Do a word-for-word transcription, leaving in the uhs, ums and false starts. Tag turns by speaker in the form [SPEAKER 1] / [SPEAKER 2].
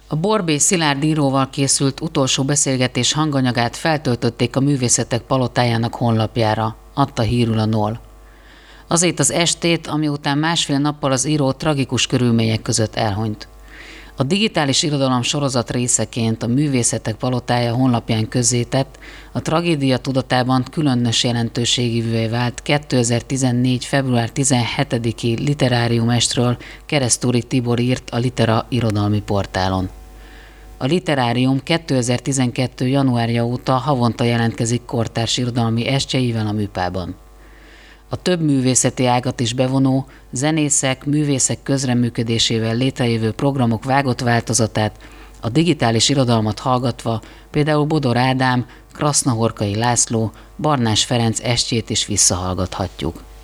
[SPEAKER 1] A Borbély Szilárd íróval készült utolsó beszélgetés hanganyagát feltöltötték a Művészetek Palotájának honlapjára, adta hírül a NOL. Azért az estét, ami után másfél nappal az író tragikus körülmények között elhunyt. A digitális irodalom sorozat részeként a Művészetek Palotája honlapján közzétett, a tragédia tudatában különös jelentőségűvé vált kétezer-tizennégy. február tizenhetediki literáriumestről Keresztúri Tibor írt a Litera irodalmi portálon. A Literárium kétezer-tizenkettő. januárja óta havonta jelentkezik kortárs irodalmi estjeivel a Műpában. A több művészeti ágat is bevonó, zenészek, művészek közreműködésével létrejövő programok vágott változatát, a digitális irodalmat hallgatva például Bodor Ádám, Krasznahorkai László, Barnás Ferenc estjét is visszahallgathatjuk.